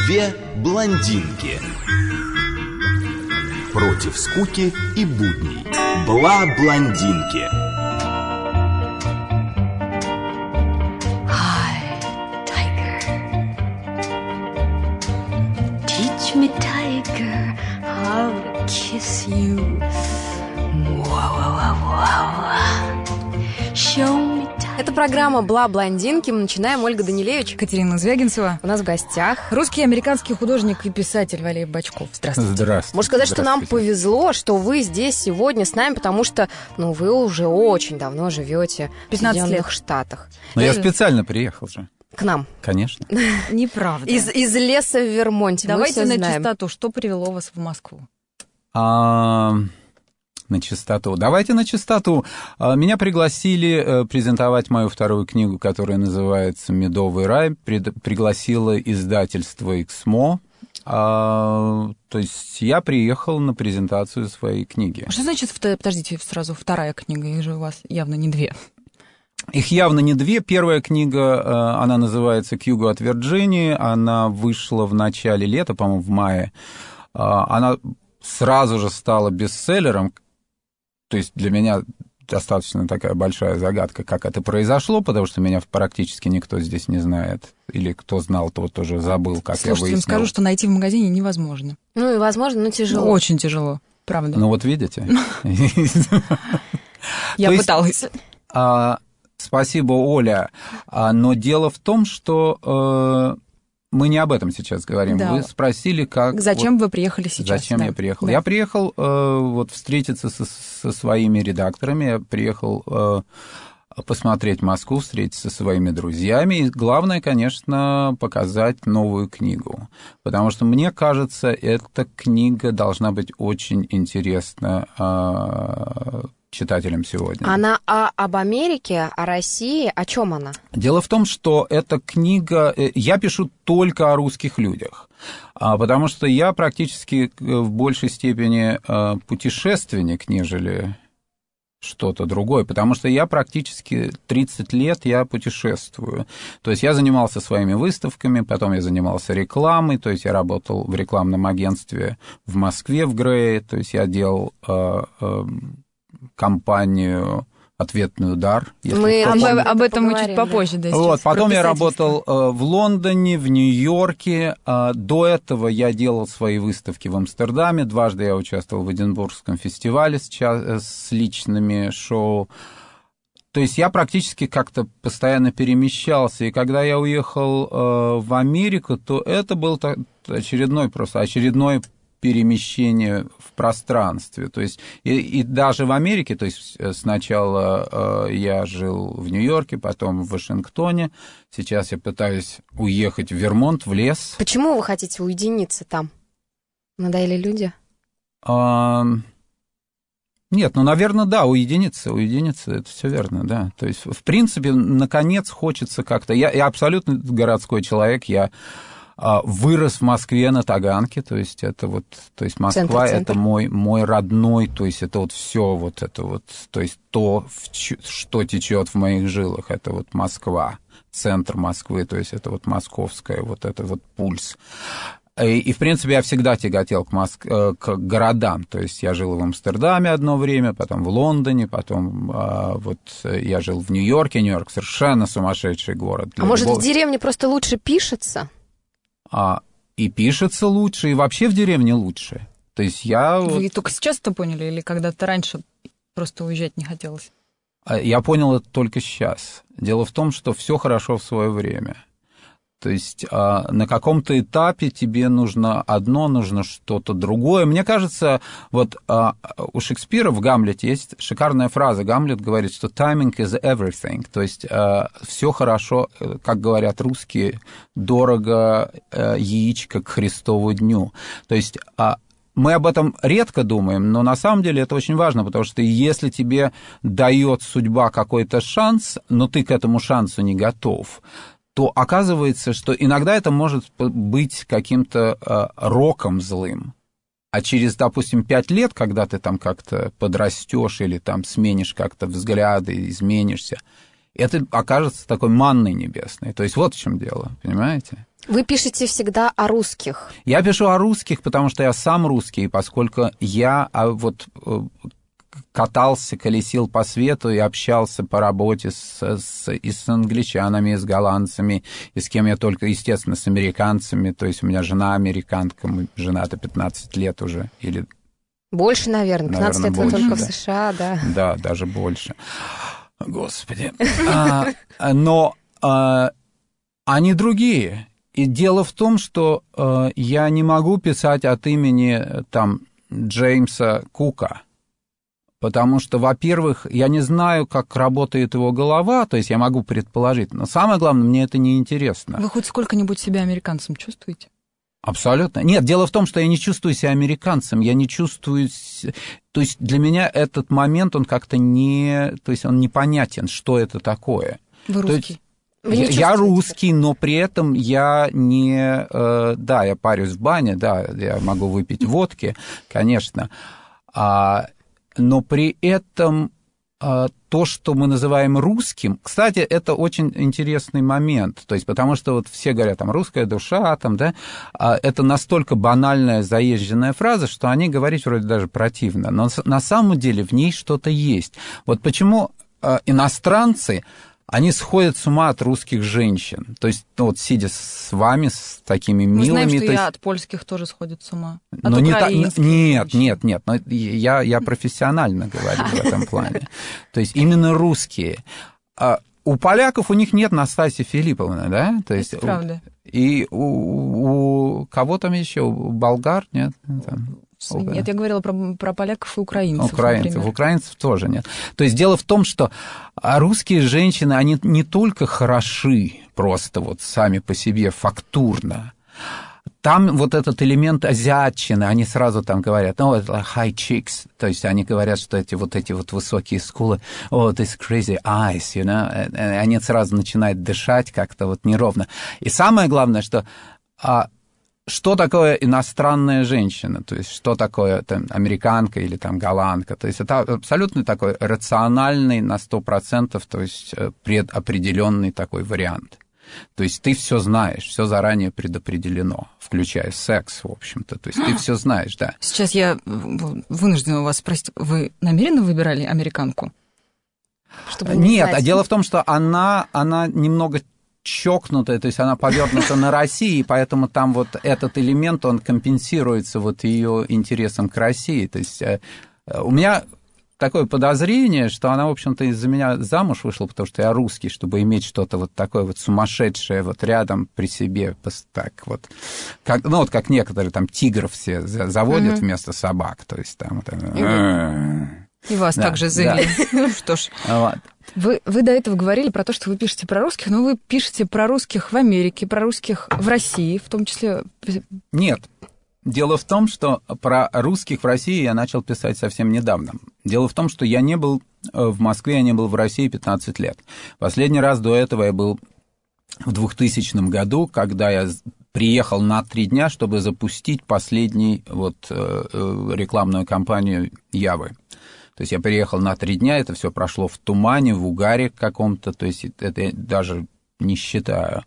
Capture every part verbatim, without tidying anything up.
Две блондинки. Против скуки и будней. Бла-блондинки. Hi, tiger. Teach me, tiger, how to kiss you. Show me. Это программа «Бла-блондинки». Мы начинаем. Ольга Данилевич. Катерина Звягинцева. У нас в гостях русский и американский художник и писатель Валерий Бочков. Здравствуйте. Здравствуйте. Можно сказать, что нам повезло, что вы здесь сегодня с нами, потому что ну, вы уже очень давно живете в Соединенных Штатах. Но я специально приехал же. К нам. Конечно. Неправда. Из, из леса в Вермонте. Давайте на знаем. чистоту. Что привело вас в Москву? А... На чистоту. Давайте на чистоту. Меня пригласили презентовать мою вторую книгу, которая называется «Медовый рай». Пригласило издательство «Эксмо». А, то есть я приехал на презентацию своей книги. Что значит, подождите, сразу вторая книга? Их же у вас явно не две. Их явно не две. Первая книга, она называется «К югу от Вирджинии». Она вышла в начале лета, по-моему, в мае. Она сразу же стала бестселлером. То есть для меня достаточно такая большая загадка, как это произошло, потому что меня практически никто здесь не знает. Или кто знал, тот тоже забыл, как Слушайте, я выяснил. я вам скажу, что найти в магазине невозможно. Ну и возможно, но тяжело. Очень тяжело, правда. Ну вот видите. Я пыталась. Спасибо, Оля. Но дело в том, что... Мы не об этом сейчас говорим. Да. Вы спросили, как... Зачем вот, вы приехали сейчас? Зачем да. я приехал? Да. Я приехал э, вот встретиться со, со своими редакторами, я приехал э, посмотреть Москву, встретиться со своими друзьями. И главное, конечно, показать новую книгу. Потому что, мне кажется, эта книга должна быть очень интересна э, читателям сегодня. Она о, об Америке, о России, о чем она? Дело в том, что эта книга... Я пишу только о русских людях, потому что я практически в большей степени путешественник, нежели что-то другое, потому что я практически тридцать лет я путешествую. То есть я занимался своими выставками, потом я занимался рекламой, то есть я работал в рекламном агентстве в Москве, в Грее, то есть я делал... компанию «Ответный удар». Мы об, об этом мы чуть попозже. Да, вот, потом я работал в Лондоне, в Нью-Йорке. До этого я делал свои выставки в Амстердаме. Дважды я участвовал в Эдинбургском фестивале с, с личными шоу. То есть я практически как-то постоянно перемещался. И когда я уехал в Америку, то это был очередной просто очередной перемещение в пространстве. То есть и, и даже в Америке, то есть сначала э, я жил в Нью-Йорке, потом в Вашингтоне, сейчас я пытаюсь уехать в Вермонт, в лес. Почему вы хотите уединиться там? Надоели люди? А, нет, ну, наверное, да, уединиться, уединиться, это все верно, да. То есть, в принципе, наконец хочется как-то... Я, я абсолютно городской человек, я... вырос в Москве на Таганке, то есть это вот, то есть Москва центр, центр. Это мой, мой родной, то есть это вот все вот это вот, то есть то, что течет в моих жилах, это вот Москва, центр Москвы, то есть это вот московская, вот это вот пульс. И, и в принципе, я всегда тяготел к, Моск... к городам, то есть я жил в Амстердаме одно время, потом в Лондоне, потом а, вот я жил в Нью-Йорке, Нью-Йорк совершенно сумасшедший город. А может, любого... в деревне просто лучше пишется? А, и пишется лучше, и вообще в деревне лучше. То есть я... Вы только сейчас это поняли, или когда-то раньше просто уезжать не хотелось? Я понял это только сейчас. Дело в том, что все хорошо в свое время. То есть на каком-то этапе тебе нужно одно, нужно что-то другое. Мне кажется, вот у Шекспира в «Гамлете» есть шикарная фраза. Гамлет говорит, что «timing is everything». То есть все хорошо, как говорят русские, дорого яичко к Христову дню. То есть мы об этом редко думаем, но на самом деле это очень важно, потому что если тебе дает судьба какой-то шанс, но ты к этому шансу не готов, то оказывается, что иногда это может быть каким-то э, роком злым. А через, допустим, пять лет, когда ты там как-то подрастешь или там сменишь как-то взгляды, изменишься, это окажется такой манной небесной. То есть вот в чем дело, понимаете? Вы пишете всегда о русских. Я пишу о русских, потому что я сам русский, поскольку я вот катался, колесил по свету и общался по работе с, с, и с англичанами, и с голландцами, и с кем я только, естественно, с американцами. То есть у меня жена американка, мы женаты пятнадцать лет уже, или... Больше, наверное, пятнадцать наверное, лет больше, вы только да. в США, да. Да, даже больше. Господи. А, но а, они другие. И дело в том, что а, я не могу писать от имени там Джеймса Кука, потому что, во-первых, я не знаю, как работает его голова, то есть я могу предположить, но самое главное, мне это не интересно. Вы хоть сколько-нибудь себя американцем чувствуете? Абсолютно. Нет, дело в том, что я не чувствую себя американцем, я не чувствую... То есть для меня этот момент, он как-то не... То есть он непонятен, что это такое. Вы русский? Вы не я, я чувствуете? русский, но при этом я не... Э, да, я парюсь в бане, да, я могу выпить водки, конечно, а, но при этом... то, что мы называем русским, кстати, это очень интересный момент, то есть потому что вот все говорят, там, русская душа, там, да, это настолько банальная заезженная фраза, что они говорить вроде даже противно, но на самом деле в ней что-то есть. Вот почему иностранцы, они сходят с ума от русских женщин. То есть, ну, вот сидя с вами, с такими милыми... Мы знаем, что то есть... и от польских тоже сходят с ума. От но не та... Нет, женщин. нет, нет. Но я, я профессионально говорю в этом плане. То есть, именно русские. А у поляков у них нет Настасьи Филипповны, да? То есть, это правда. И у, у кого там еще? У болгар, нет? Там... Нет, я говорила про, про поляков и украинцев. Украинцев, например. украинцев тоже нет. То есть дело в том, что русские женщины, они не только хороши просто вот сами по себе фактурно, там вот этот элемент азиатчины, они сразу там говорят, ну, это high cheeks, то есть они говорят, что эти вот эти вот высокие скулы, oh, this crazy eyes, you know, они сразу начинают дышать как-то вот неровно. И самое главное, что... Что такое иностранная женщина, то есть что такое там, американка или там голландка, то есть это абсолютно такой рациональный на сто процентов, то есть предопределенный такой вариант. То есть ты все знаешь, все заранее предопределено, включая секс, в общем-то, то есть ты все знаешь, да. Сейчас я вынуждена у вас спросить, вы намеренно выбирали американку? Чтобы Нет, знать. а дело в том, что она, она немного... чокнутая, то есть она повернута на России, поэтому там вот этот элемент, он компенсируется вот ее интересом к России. То есть у меня такое подозрение, что она, в общем-то, из-за меня замуж вышла, потому что я русский, чтобы иметь что-то вот такое вот сумасшедшее вот рядом при себе, так вот. Как, ну, вот как некоторые там тигров все заводят mm-hmm. вместо собак, то есть там... там и вас да, также завели. Да. Что ж, вот. вы, вы до этого говорили про то, что вы пишете про русских, но вы пишете про русских в Америке, про русских в России, в том числе... Нет. Дело в том, что про русских в России я начал писать совсем недавно. Дело в том, что я не был в Москве, я не был в России пятнадцать лет. Последний раз до этого я был в двухтысячном году, когда я приехал на три дня, чтобы запустить последний вот, рекламную кампанию Явы. То есть я приехал на три дня, это все прошло в тумане, в угаре каком-то, то есть это я даже не считаю.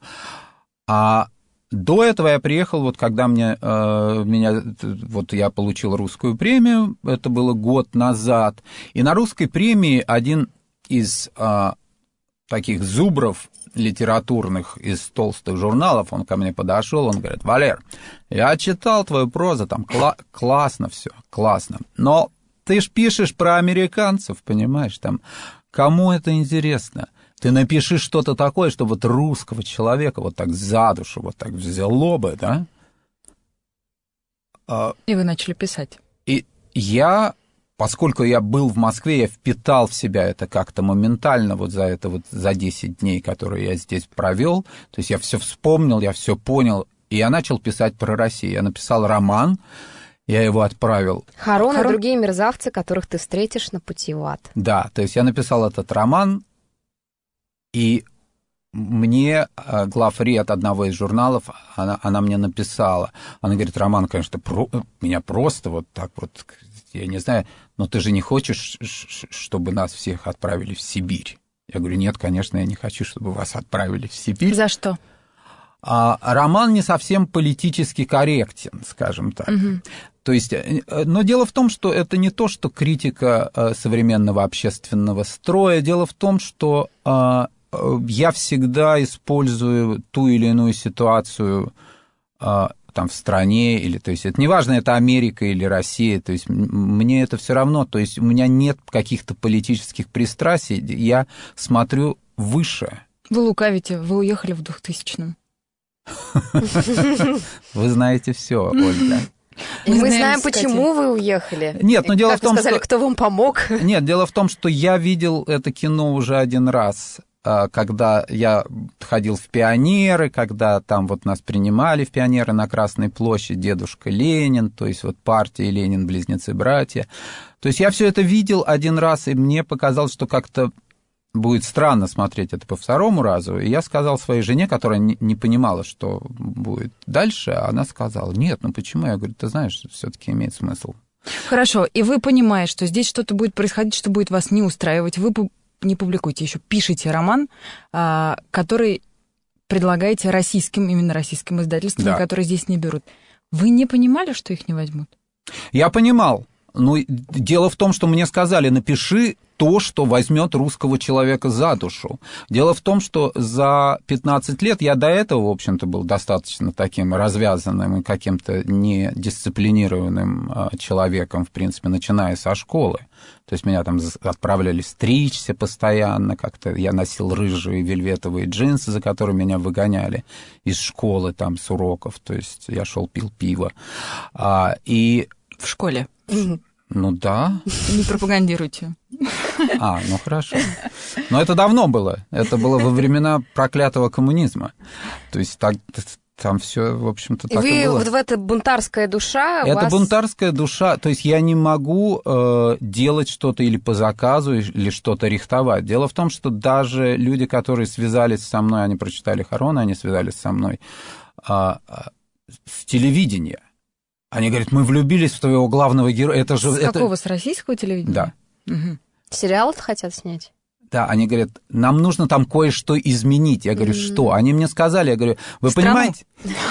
А до этого я приехал, вот когда мне, э, меня, вот я получил русскую премию, это было год назад, и на русской премии один из э, таких зубров литературных из толстых журналов, он ко мне подошел, он говорит: Валер, я читал твою прозу, там кла- классно все, классно, но ты ж пишешь про американцев, понимаешь, там, кому это интересно? Ты напиши что-то такое, что вот русского человека вот так за душу вот так взяло бы, да? И вы начали писать. И я, поскольку я был в Москве, я впитал в себя это как-то моментально вот за это вот за десять дней, которые я здесь провел. То есть я все вспомнил, я все понял, и я начал писать про Россию. Я написал роман. Я его отправил. Харон и Харон... другие мерзавцы, которых ты встретишь на пути в ад. Да, то есть я написал этот роман, и мне главред одного из журналов, она, она мне написала. Она говорит: Роман, конечно, про... меня просто вот так вот, я не знаю, но ты же не хочешь, чтобы нас всех отправили в Сибирь? Я говорю: нет, конечно, я не хочу, чтобы вас отправили в Сибирь. За что? а роман не совсем политически корректен, скажем так. Угу. То есть, но дело в том, что это не то, что критика современного общественного строя, дело в том, что я всегда использую ту или иную ситуацию там в стране, или, то есть, это неважно, это Америка или Россия, то есть, мне это все равно, то есть, у меня нет каких-то политических пристрастий, я смотрю выше. Вы лукавите, вы уехали в двухтысячном. Вы знаете все, Ольга. И мы, мы знаем, кстати, почему вы уехали. Нет, но дело как в том, вы сказали, что... кто вам помог. Нет, дело в том, что я видел это кино уже один раз, когда я ходил в пионеры, когда там вот нас принимали в пионеры на Красной площади, дедушка Ленин, то есть вот партия Ленин, близнецы-братья. То есть я все это видел один раз, и мне показалось, что как-то будет странно смотреть это по второму разу. И я сказал своей жене, которая не, не понимала, что будет дальше, она сказала: нет, ну почему? Я говорю: ты знаешь, все-таки имеет смысл. Хорошо, и вы понимаете, что здесь что-то будет происходить, что будет вас не устраивать. Вы не публикуете, еще пишете роман, который предлагаете российским, именно российским издательствам, да, которые здесь не берут. Вы не понимали, что их не возьмут? Я понимал. Ну, дело в том, что мне сказали: напиши то, что возьмет русского человека за душу. Дело в том, что за пятнадцать лет я до этого, в общем-то, был достаточно таким развязанным и каким-то недисциплинированным человеком, в принципе, начиная со школы. То есть меня там отправляли стричься постоянно, как-то я носил рыжие вельветовые джинсы, за которые меня выгоняли из школы, там, с уроков. То есть я шел пил пиво. А, и... В школе? Ну да. Не пропагандируйте. А, ну хорошо. Но это давно было. Это было во времена проклятого коммунизма. То есть так, там все, в общем-то, так и, и было. И вы, вот эта бунтарская душа... Это вас... бунтарская душа. То есть я не могу э, делать что-то или по заказу, или что-то рихтовать. Дело в том, что даже люди, которые связались со мной, они прочитали Харона, они связались со мной э, с телевидения. Они говорят: мы влюбились в твоего главного героя. Это же, с это... какого? С российского телевидения? Да. Угу. Сериал-то хотят снять? Да, они говорят: нам нужно там кое-что изменить. Я говорю: mm-hmm. что? Они мне сказали, я говорю: вы Страну? понимаете?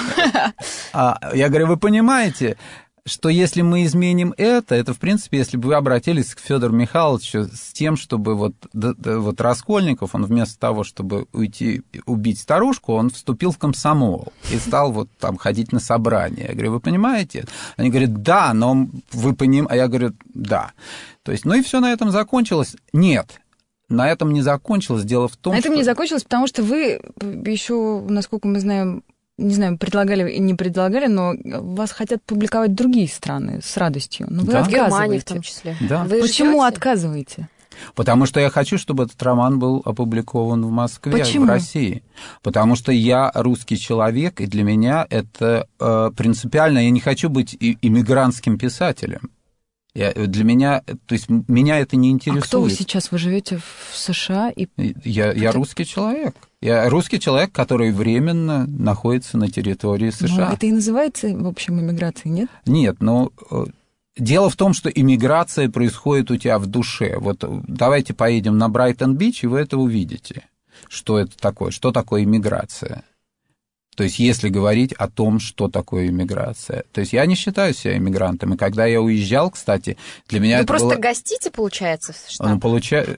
Я говорю: вы понимаете, что если мы изменим это, это, в принципе, если бы вы обратились к Федору Михайловичу с тем, чтобы вот, вот Раскольников, он вместо того, чтобы уйти убить старушку, он вступил в комсомол и стал вот там ходить на собрания. Я говорю: вы понимаете? Они говорят: да, но вы понимаете. А я говорю: да. То есть, ну и все на этом закончилось. Нет. На этом не закончилось. Дело в том, на что... этом не закончилось, потому что вы еще, насколько мы знаем, не знаю, предлагали и не предлагали, но вас хотят публиковать другие страны с радостью. Но вы да? отказываете. В Германии в том числе. Да. Вы Почему ждёте? Отказываете? Потому что я хочу, чтобы этот роман был опубликован в Москве, Почему? в России. Потому что я русский человек, и для меня это э, принципиально. Я не хочу быть и, иммигрантским писателем. Я, для меня, то есть меня это не интересует. А кто вы сейчас? Вы живете в США? И... Я, я русский человек. Я русский человек, который временно находится на территории США. Ну, это и называется, в общем, иммиграцией, нет? Нет, но дело в том, что иммиграция происходит у тебя в душе. Вот давайте поедем на Брайтон-Бич, и вы это увидите. Что это такое? Что такое иммиграция? То есть, если говорить о том, что такое иммиграция. То есть, я не считаю себя иммигрантом. И когда я уезжал, кстати, для меня Вы это просто было... гостите, получается, в Штатах? Ну, получаю...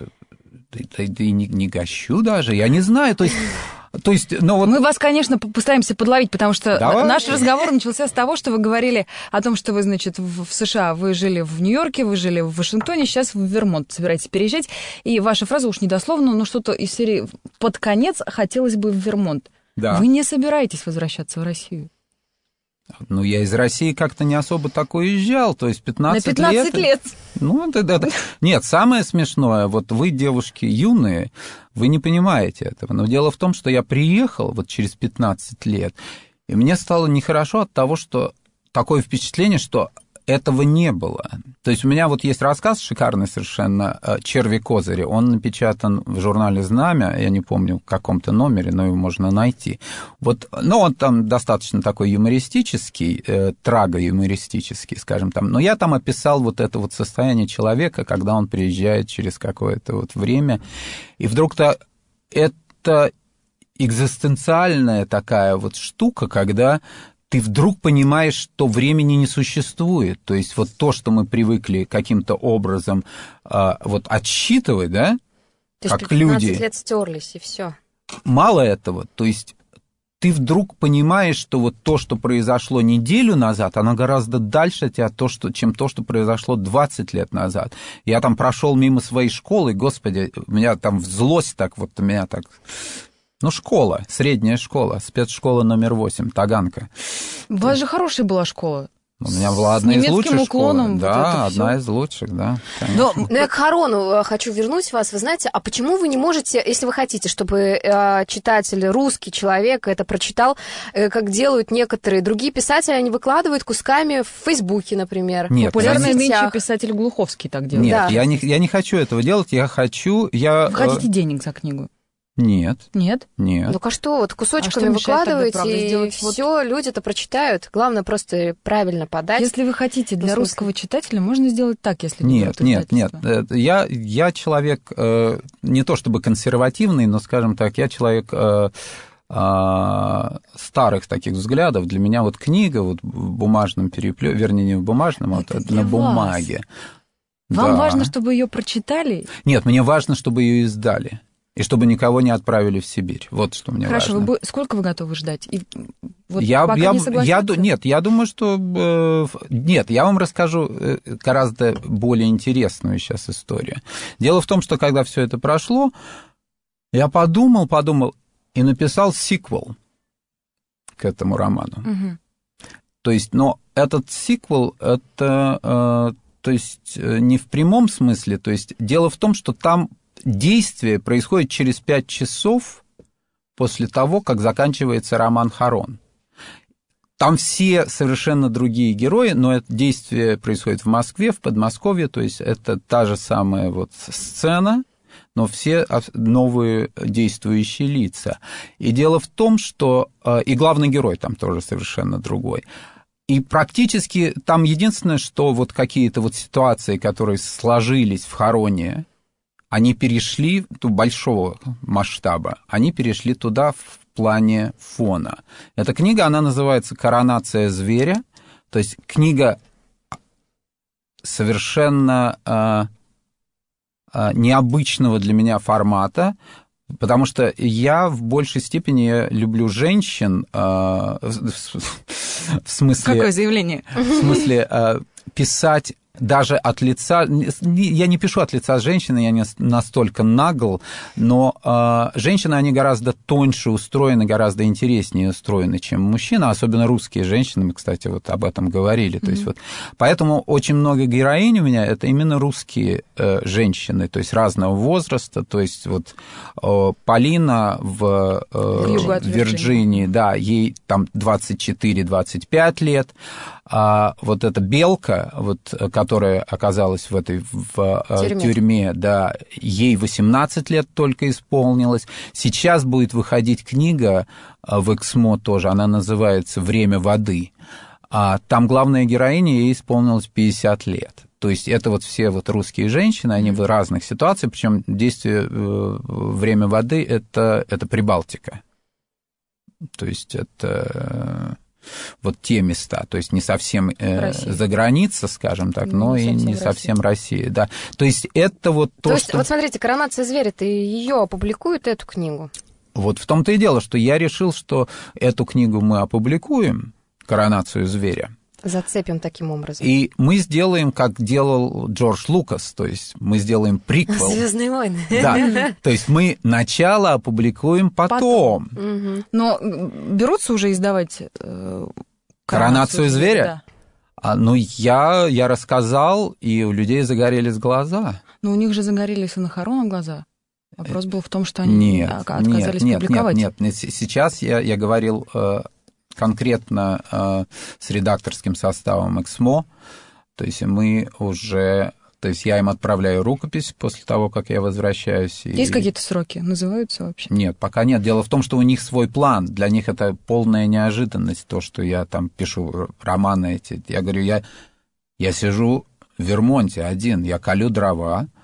Да и не, не гощу даже, я не знаю, то есть... То есть, ну вот... Мы вас, конечно, постараемся подловить, потому что Давай. Наш разговор начался с того, что вы говорили о том, что вы, значит, в США, вы жили в Нью-Йорке, вы жили в Вашингтоне, сейчас в Вермонт собираетесь переезжать, и ваша фраза уж недословно, но что-то из серии «под конец хотелось бы в Вермонт». Да. Вы не собираетесь возвращаться в Россию? Ну, я из России как-то не особо так уезжал, то есть пятнадцать лет... На пятнадцать лет? Ну, это, это... Нет, самое смешное, вот вы, девушки юные, вы не понимаете этого, но дело в том, что я приехал вот через пятнадцать лет, и мне стало нехорошо от того, что такое впечатление, что этого не было. То есть у меня вот есть рассказ шикарный совершенно «Черви-козыри». Он напечатан в журнале «Знамя», я не помню, в каком-то номере, но его можно найти. Вот, но он там достаточно такой юмористический, э, траго-юмористический, скажем там. Но я там описал вот это вот состояние человека, когда он приезжает через какое-то вот время, и вдруг-то это... экзистенциальная такая вот штука, когда ты вдруг понимаешь, что времени не существует. То есть вот то, что мы привыкли каким-то образом а, вот отсчитывать, да, то как есть пятнадцать люди. лет стерлись, и все. Мало этого, то есть ты вдруг понимаешь, что вот то, что произошло неделю назад, оно гораздо дальше от тебя, то, что, чем то, что произошло двадцать лет назад. Я там прошел мимо своей школы, господи, у меня там злость так вот, у меня так... Ну, школа, средняя школа, спецшкола номер восемь, Таганка. У вас же хорошая была школа. У меня была одна из лучших уклоном, школ. Да, вот одна всё. из лучших, да. Но, но я к Харону хочу вернуть вас. Вы знаете, а почему вы не можете, если вы хотите, чтобы э, читатель, русский человек это прочитал, э, как делают некоторые другие писатели, они выкладывают кусками в Фейсбуке, например. Нет, Популярный в нынче сетях. писатель Глуховский так делает. Нет, Да. я, не, я не хочу этого делать, я хочу... Я, Вы хотите денег за книгу? Нет, Нет? нет. Ну-ка что, вот А кусочками что мешает тогда, выкладываете, правда, и сделать вот- все, люди-то прочитают. Главное просто правильно подать. Если вы хотите для смысле? русского читателя, можно сделать так, если не Нет, берут нет, нет. издательство. Э, Я, я человек э, не то чтобы консервативный, но, скажем так, я человек э, э, старых таких взглядов. Для меня вот книга вот в бумажном переплете, вернее, не в бумажном, а Это вот для на вас. бумаге. Вам Да. важно, чтобы ее прочитали? Нет, мне важно, чтобы ее издали. И чтобы никого не отправили в Сибирь. Вот что мне Хорошо, важно. вы, бу- сколько вы готовы ждать? И вот я, пока я, не я, согласятся? ду- нет, я думаю, что... э, нет, я вам расскажу э, гораздо более интересную сейчас историю. Дело в том, что когда все это прошло, я подумал, подумал и написал сиквел к этому роману. Мгм. То есть, но этот сиквел, это, э, то есть, э, не в прямом смысле, то есть, дело в том, что там действие происходит через пять часов после того, как заканчивается роман «Харон». Там все совершенно другие герои, но это действие происходит в Москве, в Подмосковье, то есть это та же самая вот сцена, но все новые действующие лица. И дело в том, что... И главный герой там тоже совершенно другой. И практически там единственное, что вот какие-то вот ситуации, которые сложились в «Хароне», они перешли, большого масштаба, они перешли туда в плане фона. Эта книга, она называется «Коронация зверя», то есть книга совершенно э, э, необычного для меня формата, потому что я в большей степени я люблю женщин, э, в, в смысле... Какое заявление? В смысле э, писать... Даже от лица, я не пишу от лица женщины, я не настолько нагл, но э, женщины, они гораздо тоньше устроены, гораздо интереснее устроены, чем мужчины, особенно русские женщины, мы, кстати, вот об этом говорили. Mm-hmm. То есть вот, поэтому очень много героинь у меня это именно русские э, женщины, то есть разного возраста, то есть вот э, Полина в, э, в Вирджинии, да, ей там двадцать четыре - двадцать пять лет, а вот эта Белка, вот, которая оказалась в этой в тюрьме. тюрьме, да, ей восемнадцать лет только исполнилось. Сейчас будет выходить книга в Эксмо тоже, она называется «Время воды». А там главная героиня, ей исполнилось пятьдесят лет. То есть это вот все вот русские женщины, они в разных ситуациях, причем действие «Время воды» это, это Прибалтика. То есть это... Вот те места, то есть не совсем э, за граница, скажем так, но не и не Россия. Совсем Россия, да. То есть это вот то, то есть, что... вот смотрите, «Коронация зверя», ее опубликуют, эту книгу? Вот в том-то и дело, что я решил, что эту книгу мы опубликуем, «Коронацию зверя». Зацепим таким образом. И мы сделаем, как делал Джордж Лукас, то есть мы сделаем приквел. «Звездные войны». Да, то есть мы начало опубликуем потом. потом. Угу. Но берутся уже издавать э, «Коронацию зверя»? Да. А, ну, я, я рассказал, и у людей загорелись глаза. Но у них же загорелись и на Хароне глаза. Вопрос был в том, что они нет, отказались нет, публиковать. Нет, нет, нет. Сейчас я, я говорил... конкретно э, с редакторским составом Эксмо, то есть мы уже, то есть я им отправляю рукопись после того, как я возвращаюсь. Есть и... какие-то сроки? Называются вообще? Нет, пока нет. Дело в том, что у них свой план, для них это полная неожиданность, то, что я там пишу романы эти. Я говорю, я, я сижу в Вермонте один, я колю дрова,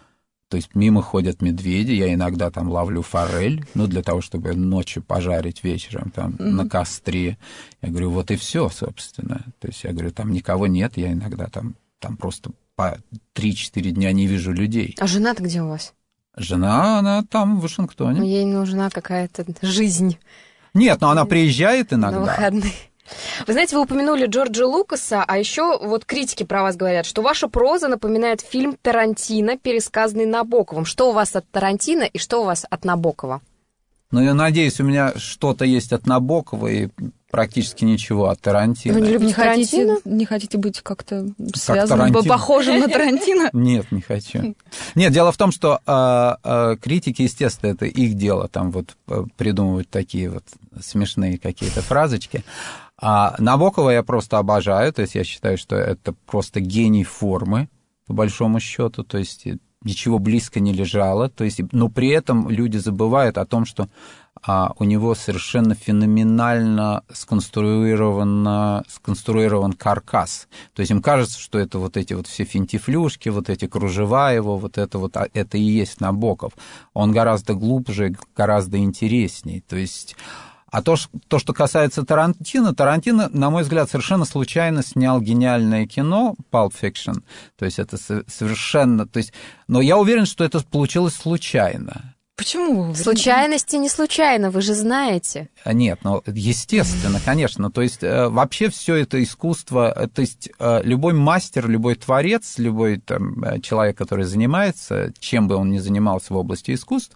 То есть мимо ходят медведи, я иногда там ловлю форель, ну, для того, чтобы ночью пожарить вечером там mm-hmm. на костре. Я говорю, вот и все, собственно. То есть я говорю, там никого нет, я иногда там, там просто по три-четыре дня не вижу людей. А жена-то где у вас? Жена, она там, в Вашингтоне. Ну, ей нужна какая-то жизнь. Нет, но она приезжает иногда. На выходные. Вы знаете, вы упомянули Джорджа Лукаса, а еще вот критики про вас говорят, что ваша проза напоминает фильм Тарантино, пересказанный Набоковым. Что у вас от Тарантино и что у вас от Набокова? Ну, я надеюсь, у меня что-то есть от Набокова и практически ничего от Тарантино. Вы не любите не Тарантино? Хотите, не хотите быть как-то связанным, как похожим на Тарантино? Нет, не хочу. Нет, дело в том, что э, э, критики, естественно, это их дело, там вот придумывать такие вот смешные какие-то фразочки. А Набокова я просто обожаю, то есть я считаю, что это просто гений формы, по большому счету, то есть ничего близко не лежало, то есть, но при этом люди забывают о том, что а, у него совершенно феноменально сконструирован, сконструирован каркас. То есть им кажется, что это вот эти вот все финтифлюшки, вот эти кружева его, вот это вот, это и есть Набоков. Он гораздо глубже, гораздо интересней, то есть... А то, то, что касается Тарантино, Тарантино, на мой взгляд, совершенно случайно снял гениальное кино Pulp Fiction. То есть это совершенно... То есть, но я уверен, что это получилось случайно. Почему? Случайности не случайно, вы же знаете. Нет, ну, естественно, конечно. То есть вообще все это искусство, то есть любой мастер, любой творец, любой там, человек, который занимается, чем бы он ни занимался в области искусств,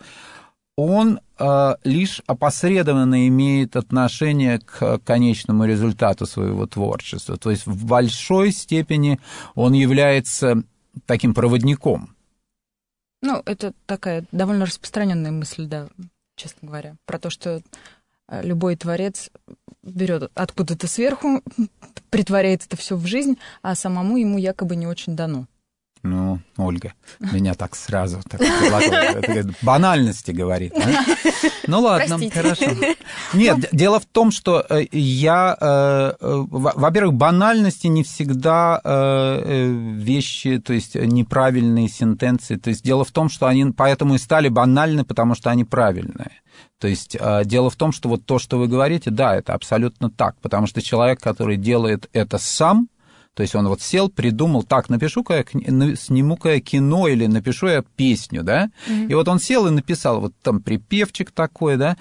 он э, лишь опосредованно имеет отношение к конечному результату своего творчества. То есть в большой степени он является таким проводником. Ну, это такая довольно распространенная мысль, да, честно говоря, про то, что любой творец берет откуда-то сверху, притворяет это все в жизнь, а самому ему якобы не очень дано. Ну, Ольга, меня так сразу так это банальности говорит. А? Ну ладно, простите. Хорошо. Нет, ну... дело в том, что я, э, во-первых, банальности не всегда э, вещи, то есть неправильные сентенции. То есть дело в том, что они поэтому и стали банальны, потому что они правильные. То есть э, дело в том, что вот то, что вы говорите, да, это абсолютно так, потому что человек, который делает это сам, то есть он вот сел, придумал, так, напишу-ка я, сниму-ка я кино или напишу я песню, да, mm-hmm. и вот он сел и написал вот там припевчик такой, да,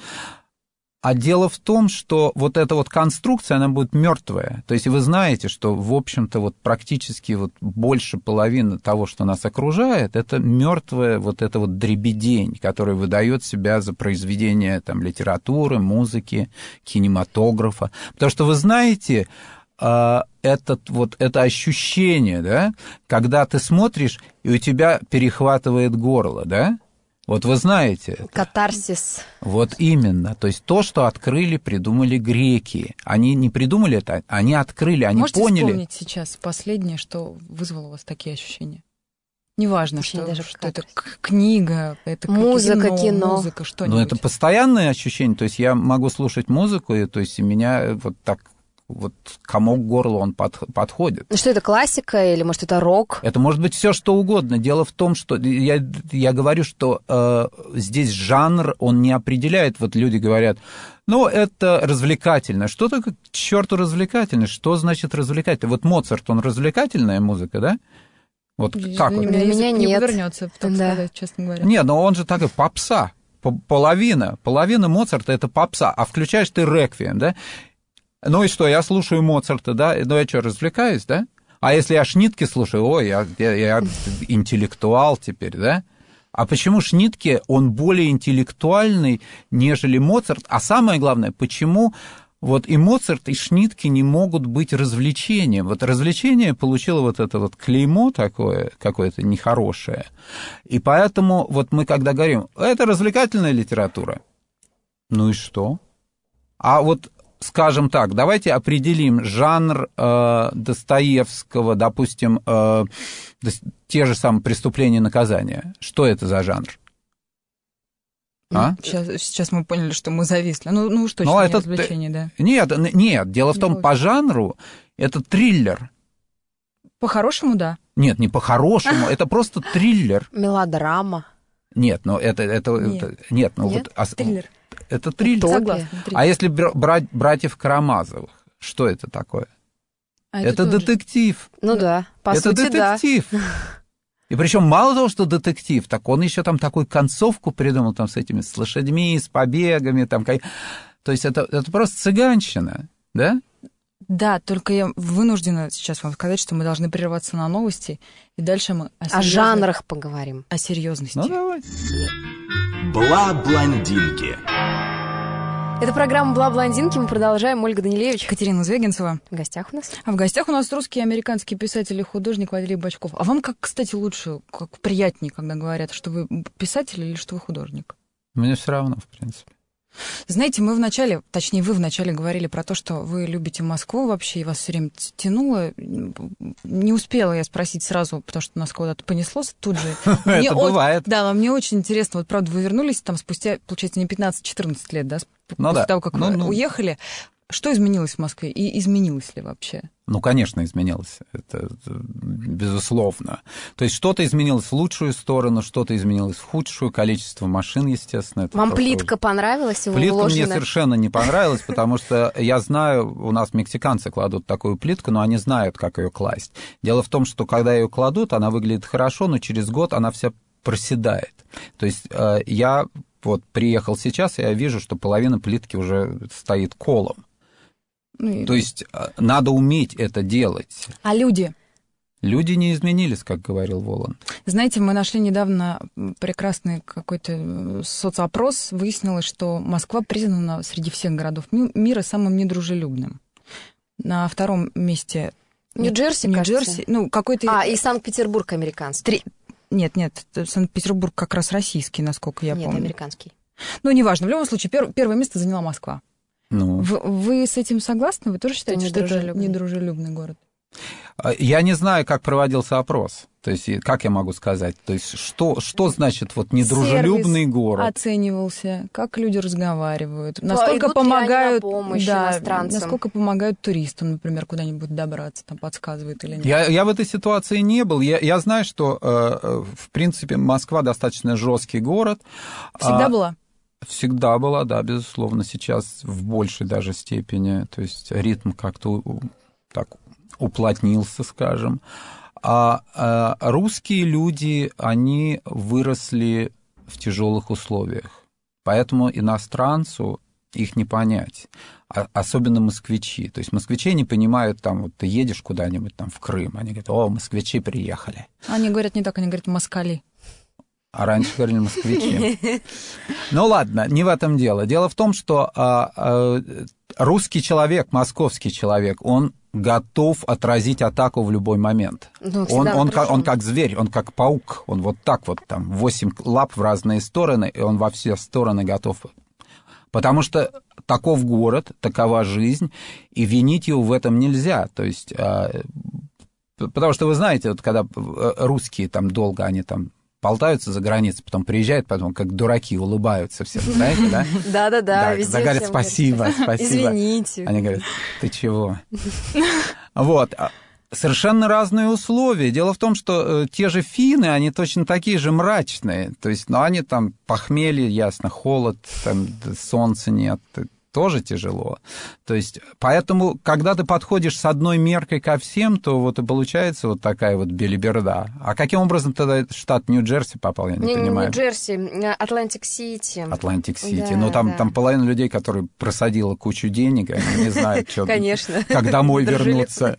а дело в том, что вот эта вот конструкция, она будет мертвая, то есть вы знаете, что, в общем-то, вот практически вот больше половины того, что нас окружает, это мертвая вот эта вот дребедень, которая выдает себя за произведение там литературы, музыки, кинематографа, потому что вы знаете... Этот, вот, это ощущение, да, когда ты смотришь, и у тебя перехватывает горло, да? Вот вы знаете это. Катарсис. Вот именно. То есть то, что открыли, придумали греки. Они не придумали это, они открыли, они Можете поняли. Можете вспомнить сейчас последнее, что вызвало у вас такие ощущения? Неважно, что, даже что это книга, это музыка, кино, кино. музыка, что-нибудь. Ну, это постоянное ощущение. То есть я могу слушать музыку, и то есть меня вот так... Вот комок к горлу он под, подходит. Ну что это, классика или, может, это рок? Это может быть все что угодно. Дело в том, что я, я говорю, что э, здесь жанр, он не определяет. Вот люди говорят, ну, это развлекательно. Что такое, к черту, развлекательно? Что значит развлекательно? Вот Моцарт, он развлекательная музыка, да? Вот как? Для вот? меня, меня не нет. Повернется, так да. сказать, честно говоря. Нет, но он же такой попса. Половина. Половина Моцарта — это попса. А включаешь ты реквием, да? Ну и что, я слушаю Моцарта, да, ну я что, развлекаюсь, да? А если я Шнитке слушаю, ой, я, я, я интеллектуал теперь, да? А почему Шнитке, он более интеллектуальный, нежели Моцарт? А самое главное, почему вот и Моцарт, и Шнитке не могут быть развлечением? Вот развлечение получило вот это вот клеймо такое, какое-то нехорошее. И поэтому вот мы когда говорим, это развлекательная литература, ну и что? А вот... Скажем так, давайте определим жанр э, Достоевского, допустим, э, те же самые «Преступления и наказания». Что это за жанр? А? Сейчас, сейчас мы поняли, что мы зависли. Ну, ну уж точно, ну, не это... развлечение, да. Нет, нет, дело в том, не по жанру это триллер. По-хорошему, да. Нет, не по-хорошему, это просто триллер. Мелодрама. Нет, ну это... это, Нет. это нет, ну Нет? вот... а- Триллер. Это триллер. Согласна. А триллер. если бр- брать братьев Карамазовых, что это такое? А Это тоже. детектив. Ну да, по это сути, да. детектив. И причем мало того, что детектив, так он еще там такую концовку придумал там с этими, с лошадьми, с побегами. Там, то есть это, это просто цыганщина, да? Да, только я вынуждена сейчас вам сказать, что мы должны прерваться на новости, и дальше мы о, О серьезной- жанрах поговорим. о серьезности. Ну, давай. Бла-блондинки. Это программа «Бла-блондинки». Мы продолжаем. Ольга Данилевич Катерина Звягинцева. в гостях у нас. А в гостях у нас русский и американский писатель и художник Валерий Бочков. А вам как, кстати, лучше, как приятнее, когда говорят, что вы писатель или что вы художник? Мне все равно, в принципе. Знаете, мы вначале, точнее, вы вначале говорили про то, что вы любите Москву вообще, и вас все время тянуло. Не успела я спросить сразу, потому что нас куда-то понеслось тут же. Мне Это о- бывает. Да, но мне очень интересно. Вот, правда, вы вернулись там спустя, получается, не пятнадцать-четырнадцать лет, да? сп- Ну После да. того, как Ну, вы ну. уехали. Что изменилось в Москве? И изменилось ли вообще? Ну, конечно, изменилось. Это, это безусловно. То есть что-то изменилось в лучшую сторону, что-то изменилось в худшую. Количество машин, естественно. это Вам просто плитка понравилась? Его Плитка мне вложена? совершенно не понравилась, потому что я знаю, у нас мексиканцы кладут такую плитку, но они знают, как ее класть. Дело в том, что когда ее кладут, она выглядит хорошо, но через год она вся проседает. То есть э, я вот приехал сейчас, и я вижу, что половина плитки уже стоит колом. Ну, и- То есть э, надо уметь это делать. А люди? Люди не изменились, как говорил Воланд. Знаете, мы нашли недавно прекрасный какой-то соцопрос. Выяснилось, что Москва признана среди всех городов ми- мира самым недружелюбным. На втором месте... Нью-Джерси, Нью-Джерси. кажется. Ну, какой-то... А, и Санкт-Петербург американский. Три... Нет, нет, Санкт-Петербург как раз российский, насколько я Нет, помню. американский. Ну, неважно. В любом случае, пер- первое место заняла Москва. Ну, Вы, вы с этим согласны? Вы тоже считаете, что это недружелюбный. недружелюбный город? я не знаю, как проводился опрос. То есть, и как я могу сказать? То есть, что, что значит вот недружелюбный Сервис город? оценивался, как люди разговаривают, Да, насколько идут ли они на помогают, помощь да, иностранцам? насколько помогают туристам, например, куда-нибудь добраться, там подсказывает или нет. Я, я в этой ситуации не был. Я, я знаю, что, э, в принципе, Москва достаточно жесткий город. Всегда А, была? Всегда была, да, безусловно. Сейчас в большей даже степени. То есть ритм как-то у- так уплотнился, скажем. А, а русские люди, они выросли в тяжелых условиях. Поэтому иностранцу их не понять. А, особенно москвичи. То есть москвичи не понимают, там, вот ты едешь куда-нибудь там в Крым, они говорят: о, москвичи приехали. Они говорят не так, они говорят москали. А раньше говорили москвичи. Ну ладно, не в этом дело. Дело в том, что а, а, русский человек, московский человек, он готов отразить атаку в любой момент. Ну, Он, всегда он, как, напряжён. он как зверь, он как паук, он вот так вот там, восемь лап в разные стороны, и он во все стороны готов. Потому что таков город, такова жизнь, и винить его в этом нельзя. То есть, а, потому что вы знаете, вот когда русские там долго, они там болтаются за границей, потом приезжают, потом как дураки улыбаются все, знаете, да? Да-да-да, везде говорят: всем спасибо, говорят. спасибо. Извините. Они говорят: ты чего? Вот. Совершенно разные условия. Дело в том, что э, те же финны, они точно такие же мрачные. То есть, ну, они там похмелье, ясно, холод, там солнца нет, тоже тяжело. То есть, поэтому, когда ты подходишь с одной меркой ко всем, то вот и получается вот такая вот белиберда. А каким образом тогда этот штат Нью-Джерси попал, я не, Не, не понимаю. Нью-Джерси, Атлантик-Сити. Атлантик-Сити. Да, Ну, там, да. там половина людей, которые просадила кучу денег, они не знают, что, Конечно. как домой Дружелюбные. вернуться.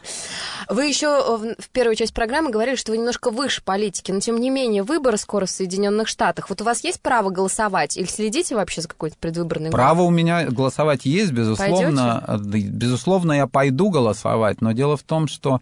Вы еще в первую часть программы говорили, что вы немножко выше политики, но тем не менее выборы скоро в Соединенных Штатах. Вот у вас есть право голосовать или следите вообще за какой-то предвыборной Право у меня голосовать есть, безусловно. Безусловно, я пойду голосовать, но дело в том, что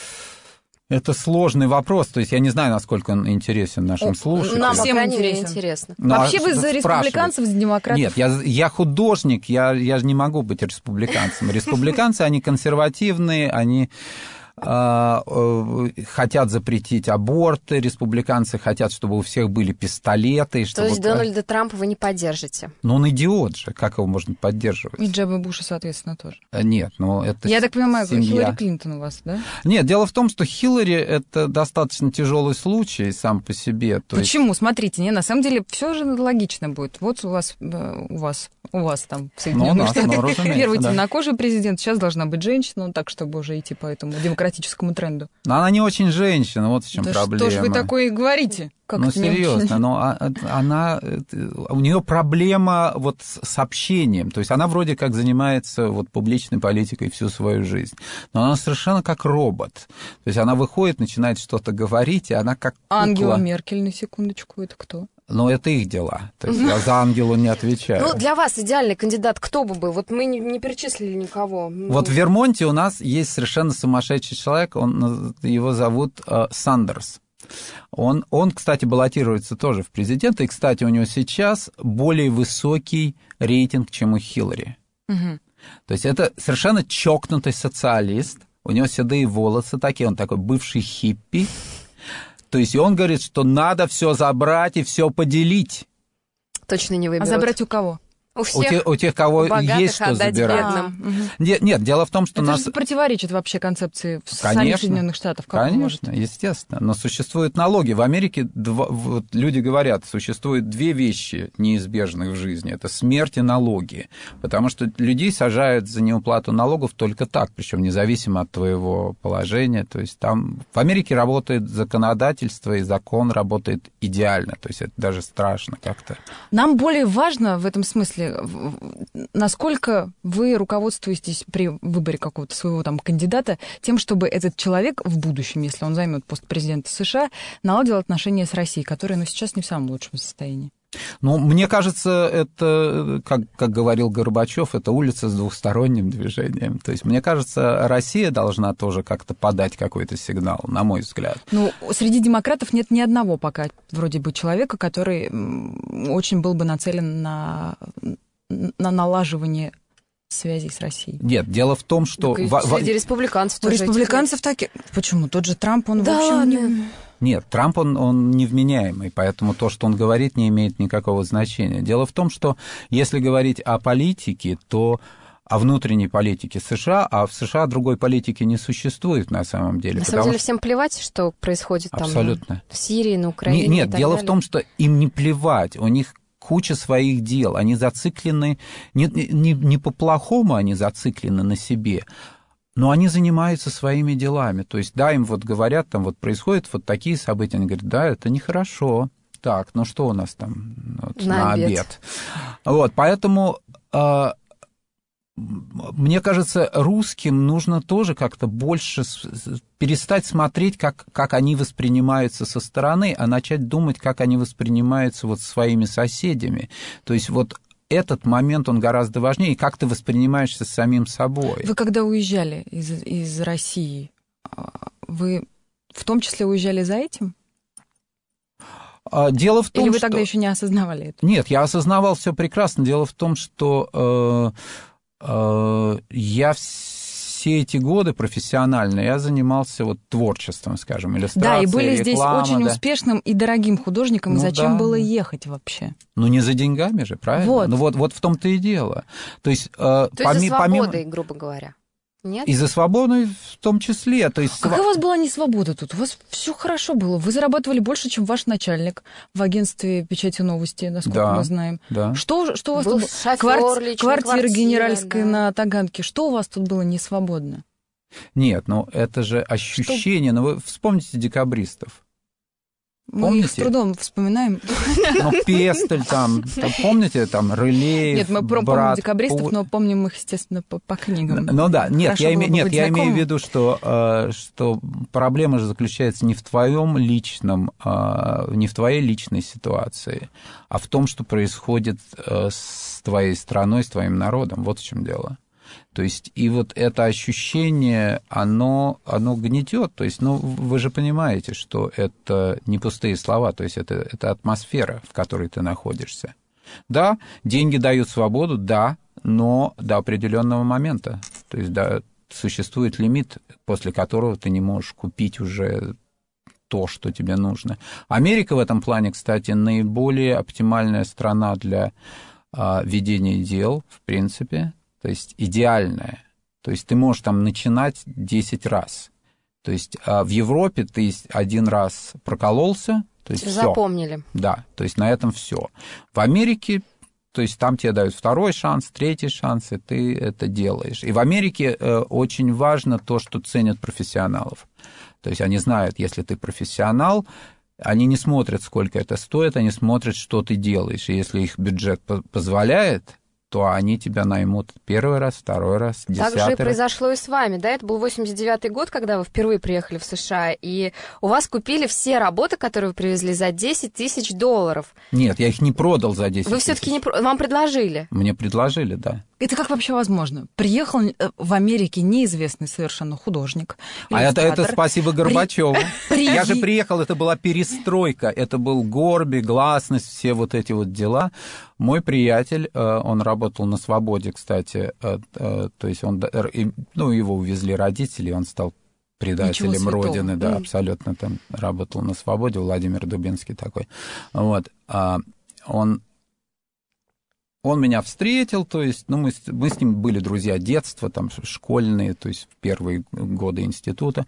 это сложный вопрос. То есть я не знаю, насколько он интересен нашим слушателям. Нам, по Всем крайней мере, интересен. интересно. Ну, а Вообще вы что за спрашивать? республиканцев, за демократов? Нет, я, я художник, я, я же не могу быть республиканцем. Республиканцы, они консервативные, они хотят запретить аборты, республиканцы хотят, чтобы у всех были пистолеты. То есть Дональда Трампа вы не поддержите? Ну, он идиот же, как его можно поддерживать? И Джеба Буша, соответственно, тоже. Нет, ну это Я так понимаю, семья. Хиллари Клинтон у вас, да? Нет, дело в том, что Хиллари – это достаточно тяжелый случай сам по себе. То Почему? Есть... Смотрите, не, на самом деле все же логично будет. Вот у вас, у вас, у вас там в Ну, у Соединенных нас, Штатах ну, разумеется, первый да. темнокожий президент, сейчас должна быть женщина, ну, так, чтобы уже идти по этому демократическому тренду. Но она не очень женщина, вот в чем Да проблема. что ж вы такое говорите? Как ну, это не серьезно, очень? но она, у нее проблема вот с общением, то есть она вроде как занимается вот публичной политикой всю свою жизнь, но она совершенно как робот, то есть она выходит, начинает что-то говорить, и она как кукла. Ангела Меркель, на секундочку, это кто? Но это их дела, то есть я за Ангелу не отвечаю. Ну, для вас идеальный кандидат кто бы был? Вот мы не, не перечислили никого. Вот в Вермонте у нас есть совершенно сумасшедший человек, он, его зовут э, Сандерс. Он, он, кстати, баллотируется тоже в президенты, и, кстати, у него сейчас более высокий рейтинг, чем у Хиллари. Угу. То есть это совершенно чокнутый социалист, у него седые волосы такие, он такой бывший хиппи. То есть он говорит, что надо все забрать и все поделить. Точно не выберут. А забрать у кого? У У всех. тех, у тех, кого богатых есть что отдать забирать. бедным. А, угу. Нет, нет, дело в том, что Это нас... же противоречит вообще концепции в самих Конечно, Соединенных Штатах. Как вы конечно, можете? естественно. Но существуют налоги. В Америке два, вот люди говорят, существует две вещи неизбежных в жизни. Это смерть и налоги. Потому что людей сажают за неуплату налогов только так, причем независимо от твоего положения. То есть там в Америке работает законодательство, и закон работает идеально. То есть это даже страшно как-то. Нам более важно в этом смысле, насколько вы руководствуетесь при выборе какого-то своего там кандидата тем, чтобы этот человек в будущем, если он займет пост президента США, наладил отношения с Россией, которые, ну, сейчас не в самом лучшем состоянии. Ну, мне кажется, это, как, как говорил Горбачев, это улица с двухсторонним движением. То есть, мне кажется, Россия должна тоже как-то подать какой-то сигнал, на мой взгляд. Ну, среди демократов нет ни одного пока вроде бы человека, который очень был бы нацелен на, на налаживание связей с Россией. Нет, дело в том, что... Так и в, среди республиканцев У тоже. республиканцев таки... Почему? Тот же Трамп, он, Да в общем, ладно. не... Нет, Трамп, он, он невменяемый, поэтому то, что он говорит, не имеет никакого значения. Дело в том, что если говорить о политике, то о внутренней политике США, а в США другой политики не существует на самом деле. На самом деле что... всем плевать, что происходит там Абсолютно. в Сирии, на Украине. Не, нет, и так дело далее. в том, что им не плевать, у них куча своих дел, они зациклены, не, не, не по-плохому они зациклены на себе, но они занимаются своими делами. То есть, да, им вот говорят, там вот происходят вот такие события, они говорят, да, это нехорошо. Так, ну что у нас там вот, на, на обед? обед? Вот, поэтому... Э, мне кажется, русским нужно тоже как-то больше перестать смотреть, как, как они воспринимаются со стороны, а начать думать, как они воспринимаются вот своими соседями. То есть вот этот момент, он гораздо важнее, и как ты воспринимаешься с самим собой. Вы когда уезжали из, из России, вы в том числе уезжали за этим? Дело в том, Или вы что... тогда еще не осознавали это? Нет, я осознавал все прекрасно. Дело в том, что... я все эти годы профессионально я занимался вот творчеством, скажем, иллюстрацией, да, и были реклама, здесь очень да. успешным и дорогим художником, Ну и зачем да. было ехать вообще? Ну, не за деньгами же, правильно? Вот. Ну, вот, вот в том-то и дело. То есть, э, То есть поми- за свободой, помимо... грубо говоря. Нет? И за свободой в том числе. То есть, Какая сва- у вас была не свобода тут? У вас все хорошо было. Вы зарабатывали больше, чем ваш начальник в агентстве печати новости, насколько Да, мы знаем. да. Что, что у вас Был тут было? шофёр, Кварти- личная Квартира квартира, генеральская да. на Таганке. Что у вас тут было не свободно? Нет, ну это же ощущение. Ну, вы вспомните декабристов. Мы их с Помните? трудом вспоминаем. Ну, Пестель там, там, помните, там, Рылеев, Нет, мы про- помним брат декабристов, Пу- но помним их, естественно, по, по книгам. Ну да, нет, Хорошо я, было име- бы нет быть я имею в знакомым. виду, что, э, что проблема же заключается не в твоем личном, э, не в твоей личной ситуации, а в том, что происходит э, с твоей страной, с твоим народом. Вот в чем дело. То есть, и вот это ощущение, оно, оно гнетет. То есть, ну, вы же понимаете, что это не пустые слова, то есть, это, это атмосфера, в которой ты находишься. Да, деньги дают свободу, да, но до определенного момента. То есть, до, существует лимит, после которого ты не можешь купить уже то, что тебе нужно. Америка в этом плане, кстати, наиболее оптимальная страна для а, ведения дел, в принципе, то есть идеальная. То есть ты можешь там начинать десять раз. То есть а, в Европе ты один раз прокололся, то есть всё. Запомнили. Да, то есть на этом все. В Америке, то есть там тебе дают второй шанс, третий шанс, и ты это делаешь. И в Америке э, очень важно то, что ценят профессионалов. То есть они знают, если ты профессионал, они не смотрят, сколько это стоит, они смотрят, что ты делаешь. И если их бюджет позволяет, то они тебя наймут первый раз, второй раз, десятый раз. Так же и произошло и с вами, да? Это был восемьдесят девятый год, когда вы впервые приехали в США, и у вас купили все работы, которые вы привезли, за десять тысяч долларов. Нет, я их не продал за десять тысяч. Вы все-таки не... Вам предложили? Мне предложили, да. Это как вообще возможно? Приехал в Америке неизвестный совершенно художник. А это, это спасибо Горбачеву. При... Я же приехал, это была перестройка, это был Горби, гласность, все вот эти вот дела. Мой приятель, он работал на «Свободе», кстати, то есть он, ну, его увезли родители, он стал предателем Родины, да, mm. абсолютно там работал на «Свободе», Владимир Дубинский такой. Вот, он... Он меня встретил, то есть, ну, мы, мы с ним были друзья детства, там, школьные, то есть, в первые годы института.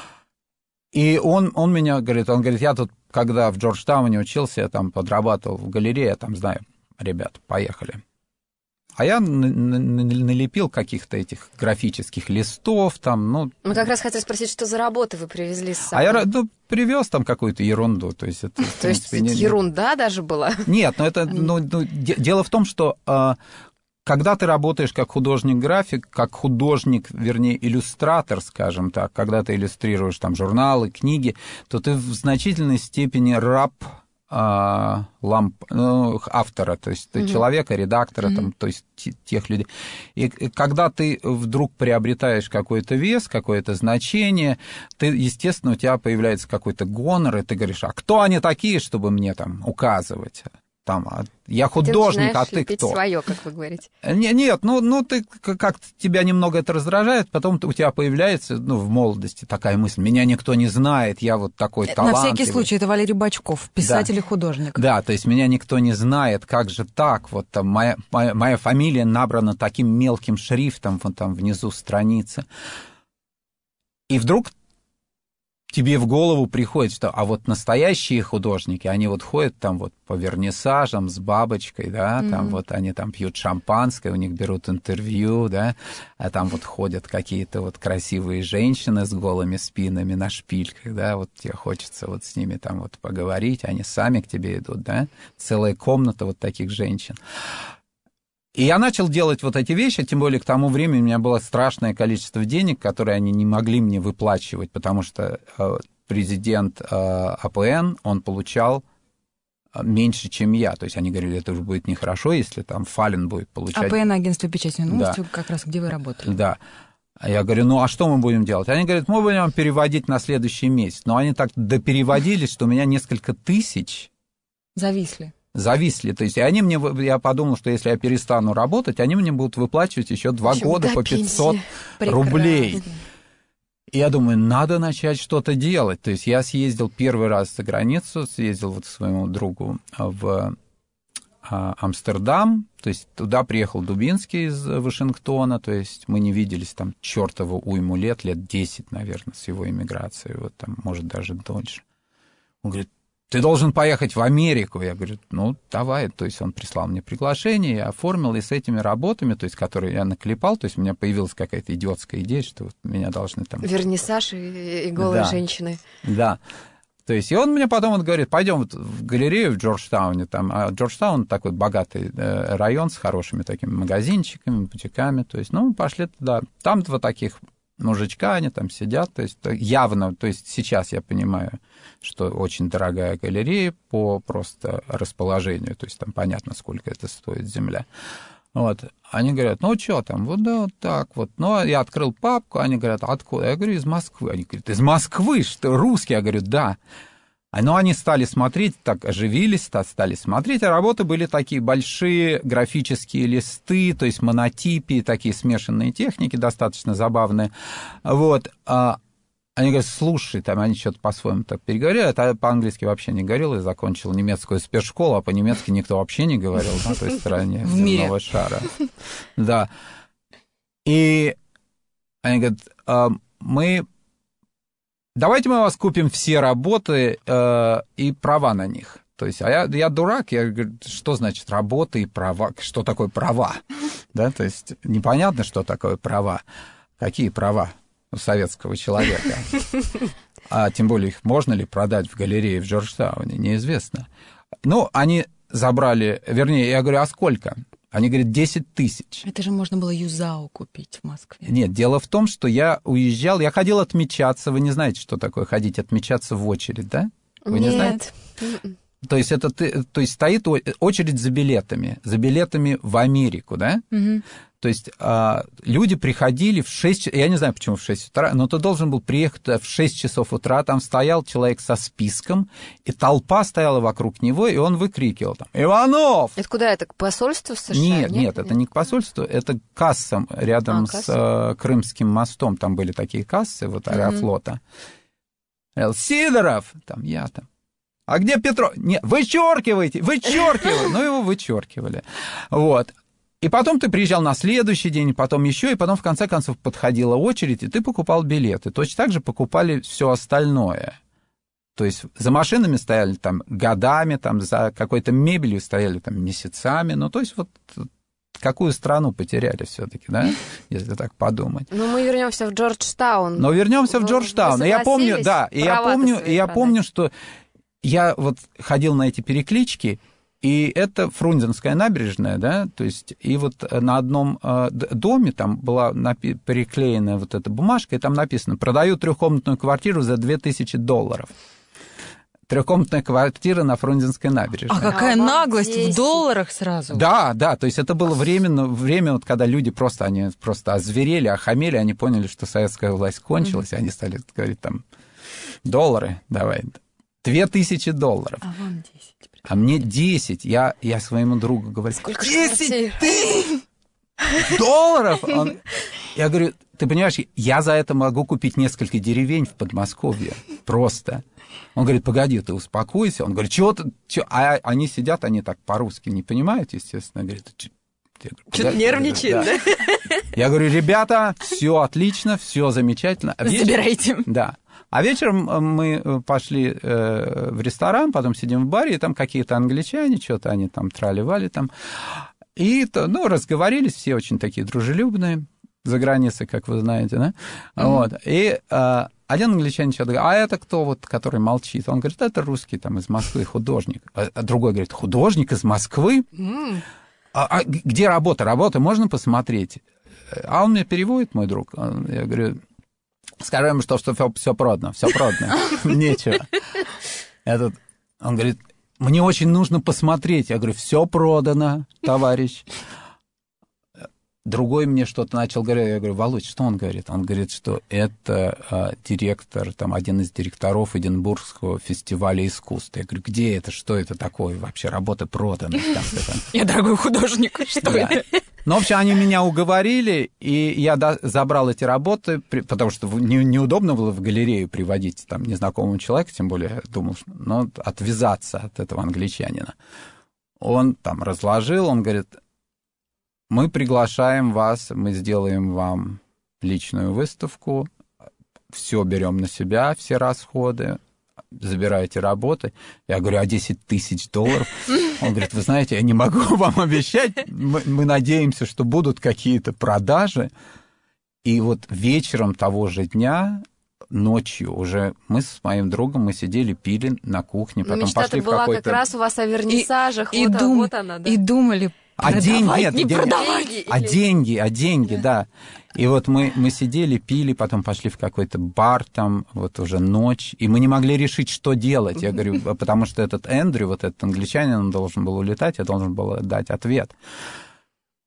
И он, он меня говорит, он говорит, я тут, когда в Джорджтауне учился, я там подрабатывал в галерее, я там знаю, ребят, поехали. А я налепил каких-то этих графических листов там, ну... Мы как раз хотели спросить, что за работы вы привезли с собой? А я ну, привез там какую-то ерунду, то есть... Это, то есть не, ерунда даже была? Нет, но это... Ну, ну, дело в том, что а, когда ты работаешь как художник-график, как художник, вернее, иллюстратор, скажем так, когда ты иллюстрируешь там журналы, книги, то ты в значительной степени раб... А, ламп, ну, автора, то есть mm-hmm. человека, редактора, mm-hmm. там, то есть тех людей. И когда ты вдруг приобретаешь какой-то вес, какое-то значение, ты, естественно, у тебя появляется какой-то гонор, и ты говоришь, а кто они такие, чтобы мне там указывать? Там, я художник, ты а ты кто? Своё, как вы говорите. Нет, нет, ну, ну ты как тебя немного это раздражает, потом у тебя появляется, ну, в молодости такая мысль, меня никто не знает, я вот такой талантливый. На всякий случай, это Валерий Бочков, писатель да. и художник. Да, то есть меня никто не знает, как же так, вот там моя, моя, моя фамилия набрана таким мелким шрифтом, вот там внизу страницы. И вдруг тебе в голову приходит, что а вот настоящие художники, они вот ходят там вот по вернисажам с бабочкой, да, mm-hmm. там вот они там пьют шампанское, у них берут интервью, да, а там вот ходят какие-то вот красивые женщины с голыми спинами на шпильках, да, вот тебе хочется вот с ними там вот поговорить, они сами к тебе идут, да, целая комната вот таких женщин. И я начал делать вот эти вещи, тем более к тому времени у меня было страшное количество денег, которые они не могли мне выплачивать, потому что президент АПН, он получал меньше, чем я. То есть они говорили, это уже будет нехорошо, если там Фалин будет получать... АПН, агентство печати новости, да. как раз где вы работали. Да. А я говорю, ну а что мы будем делать? Они говорят, мы будем переводить на следующий месяц. Но они так допереводили, что у меня несколько тысяч... Зависли. Зависли, то есть и они мне, я подумал, что если я перестану работать, они мне будут выплачивать еще два года по пятьсот рублей. И я думаю, надо начать что-то делать. То есть я съездил первый раз за границу, съездил вот к своему другу в Амстердам, то есть туда приехал Дубинский из Вашингтона, то есть мы не виделись там чертову уйму лет, лет десять, наверное, с его эмиграцией, вот там, может, даже дольше. Он говорит, ты должен поехать в Америку. Я говорю, ну, давай. То есть он прислал мне приглашение, я оформил, и с этими работами, то есть, которые я наклепал, то есть у меня появилась какая-то идиотская идея, что вот меня должны там... Вернисаж и, и голые да. женщины. Да. То есть, и он мне потом вот говорит, пойдем вот в галерею в Джорджтауне, там, а Джорджтаун такой богатый район с хорошими такими магазинчиками, бутиками, то есть, ну, пошли туда. Там два таких мужичка, они там сидят, то есть явно, то есть сейчас я понимаю, что очень дорогая галерея по просто расположению, то есть там понятно, сколько это стоит земля. Вот, они говорят, ну, что там, вот, да, вот так вот. Ну, я открыл папку, они говорят, откуда? Я говорю, из Москвы. Они говорят, из Москвы, что, русский? Я говорю, да. Но они стали смотреть, так оживились, стали смотреть, а работы были такие большие графические листы, то есть монотипии, такие смешанные техники, достаточно забавные. Вот. Они говорят, слушай, там они что-то по-своему так переговорили, а по-английски вообще не говорил, и закончил немецкую спецшколу, а по-немецки никто вообще не говорил на той стороне земного шара. Да. И они говорят, мы... Давайте мы у вас купим все работы э, и права на них. То есть, а я, я дурак, я говорю, что значит работа и права? Что такое права? Да, то есть, непонятно, что такое права. Какие права у советского человека? А тем более, их можно ли продать в галерее в Джорджтауне, неизвестно. Ну, они забрали, вернее, я говорю, а сколько? Они говорят, десять тысяч. Это же можно было Юзао купить в Москве. Нет, дело в том, что я уезжал, я ходил отмечаться. Вы не знаете, что такое ходить отмечаться в очередь, да? Вы Нет. не знаете? То есть, это, то есть стоит очередь за билетами, за билетами в Америку, да? Угу. То есть люди приходили в шесть часов, я не знаю, почему в шесть утра, но ты должен был приехать в шесть часов утра, там стоял человек со списком, и толпа стояла вокруг него, и он выкрикивал там «Иванов!». Это куда это, к посольству в США? Нет, нет, нет, это не к посольству, это к кассам рядом а, с касса? Крымским мостом, там были такие кассы, вот Аэрофлота. Mm-hmm. Сидоров, там я там. А где Петров? Нет, вычеркивайте, вычеркивайте. Ну, его вычеркивали. Вот. И потом ты приезжал на следующий день, потом еще, и потом в конце концов подходила очередь, и ты покупал билеты. Точно так же покупали все остальное. То есть за машинами стояли там годами, там за какой-то мебелью стояли там месяцами. Ну, то есть вот какую страну потеряли все-таки, да, если так подумать. Ну, мы вернемся в Джорджтаун. Но вернемся в Джорджтаун. И я помню, да, и я помню, и я помню, что я вот ходил на эти переклички, и это Фрунзенская набережная, да, то есть, и вот на одном э, доме там была напи- приклеена вот эта бумажка, и там написано «Продаю трехкомнатную квартиру за две тысячи долларов». Трехкомнатная квартира на Фрунзенской набережной. А какая а наглость, здесь... в долларах сразу. Да, да, то есть это было время, время вот, когда люди просто, они просто озверели, охамели, они поняли, что советская власть кончилась, mm-hmm. и они стали говорить там «доллары давай». Две тысячи долларов. А вам десять. А мне десять. Я, я своему другу говорю, сколько десять тысяч долларов? Он... Я говорю, ты понимаешь, я за это могу купить несколько деревень в Подмосковье. Просто. Он говорит, погоди, ты успокойся. Он говорит, чего ты... Чё? А они сидят, они так по-русски не понимают, естественно. Говорит, что-то нервничает, да? Я говорю, ребята, все отлично, все замечательно. Забирайте. Да. А вечером мы пошли э, в ресторан, потом сидим в баре, и там какие-то англичане, что-то они там трали-вали там. И, ну, разговорились, все очень такие дружелюбные, за границей, как вы знаете, да? Mm-hmm. Вот. И э, один англичанин что-то говорит, а это кто вот, который молчит? Он говорит, это русский там из Москвы, художник. А другой говорит, художник из Москвы? Mm-hmm. А, а где работа? Работа можно посмотреть? А он мне переводит, мой друг. Я говорю... Скажи ему, что, что все продано, все продано, нечего. Этот, он говорит, мне очень нужно посмотреть. Я говорю, все продано, товарищ. Другой мне что-то начал говорить. Я говорю, Володь, что он говорит? Он говорит, что это а, директор, там, один из директоров Эдинбургского фестиваля искусств. Я говорю, где это, что это такое вообще? Работа продана. Я дорогой художник, что это? Ну, в общем, они меня уговорили, и я забрал эти работы, потому что не, неудобно было в галерею приводить там незнакомого человека, тем более я думал, ну, отвязаться от этого англичанина. Он там разложил, он говорит, мы приглашаем вас, мы сделаем вам личную выставку, все берем на себя, все расходы, забираете работы. Я говорю, а десять тысяч долларов? Он говорит, вы знаете, я не могу вам обещать, мы, мы надеемся, что будут какие-то продажи. И вот вечером того же дня, ночью уже мы с моим другом, мы сидели, пили на кухне, потом мечта-то пошли в была какой-то... как раз у вас о вернисажах, и, вот, и дум... вот она, да. И думали... А деньги, нет, не деньги, продавать. А деньги, а деньги, да. И вот мы, мы сидели, пили, потом пошли в какой-то бар, там, вот уже ночь, и мы не могли решить, что делать. Я говорю, потому что этот Эндрю, вот этот англичанин, он должен был улетать, я должен был дать ответ.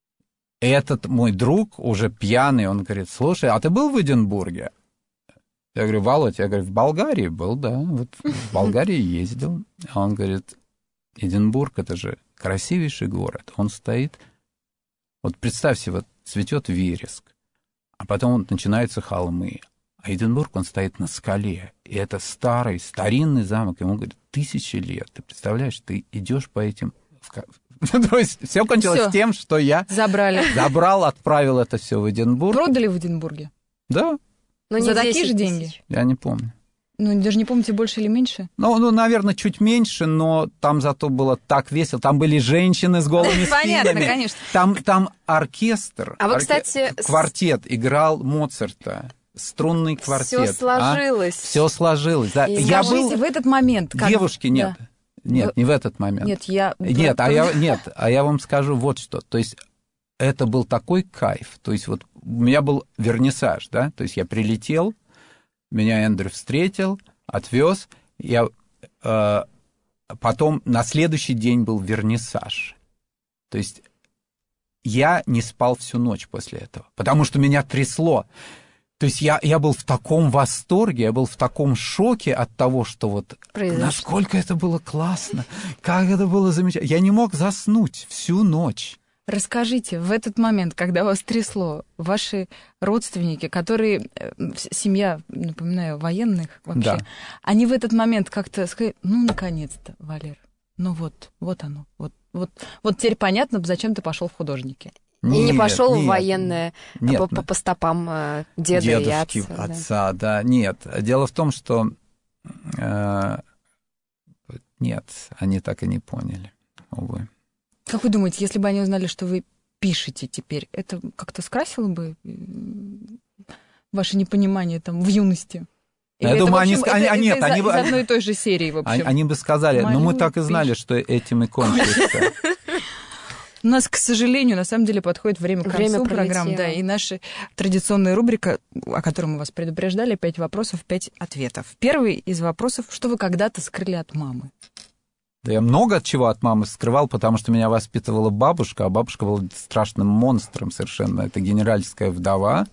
И этот мой друг, уже пьяный, он говорит, слушай, а ты был в Эдинбурге? Я говорю, Володь, я говорю, в Болгарии был, да, вот в Болгарии ездил. А он говорит, Эдинбург, это же красивейший город. Он стоит, вот представь себе, вот цветет вереск, а потом вот начинаются холмы. А Эдинбург, он стоит на скале. И это старый, старинный замок. Ему, говорит, тысячи лет. Ты представляешь, ты идешь по этим... То есть все кончилось Всё. тем, что я Забрали. забрал, отправил это все в Эдинбург. Продали в Эдинбурге? Да, Но не За такие десять же тысяч. деньги? я не помню. Ну, даже не помните, больше или меньше? Ну, ну, наверное, чуть меньше, но там зато было так весело. Там были женщины с голыми Понятно, спинами. конечно. Там, там оркестр, А вы, орке- кстати, с- квартет играл Моцарта, струнный квартет. Все сложилось. Все сложилось, да. И Я Скажите, был... в этот момент... как- Девушки, нет. Да. Нет, Вы- не в этот момент. Нет, я... Нет, а я, нет, а я вам скажу вот что. То есть это был такой кайф. То есть вот у меня был вернисаж, да, то есть я прилетел, меня Эндрю встретил, отвез, я э, потом на следующий день был вернисаж. То есть я не спал всю ночь после этого, потому что меня трясло. То есть я, я был в таком восторге, я был в таком шоке от того, что вот Произошло. насколько это было классно, как это было замечательно. Я не мог заснуть всю ночь. Расскажите, в этот момент, когда вас трясло, ваши родственники, которые, э, семья, напоминаю, военных вообще, Да. они в этот момент как-то сказали, ну, наконец-то, Валер, ну вот, вот оно, вот, вот, вот теперь понятно, зачем ты пошел в художники. И не Нет, пошел в нет, военное нет, по, по- по стопам э, деда дедушки, и отца. да. отца, да. Нет, дело в том, что э, нет, они так и не поняли, увы. Как вы думаете, если бы они узнали, что вы пишете теперь, это как-то скрасило бы м, ваше непонимание там в юности? Я Или это, думаю, в общем, они ск- это- они- это нет, из, они из бы- одной и той же серии, в общем. Они, они бы сказали, ну мы Малюй, так и знали, пишешь. что этим и кончится. У нас, к сожалению, на самом деле подходит время к Время концу программы, пролетело. да, и наша традиционная рубрика, о которой мы вас предупреждали, пять вопросов, пять ответов. Первый из вопросов, что вы когда-то скрыли от мамы? Да я много чего от мамы скрывал, потому что меня воспитывала бабушка, а бабушка была страшным монстром совершенно. Это генеральская вдова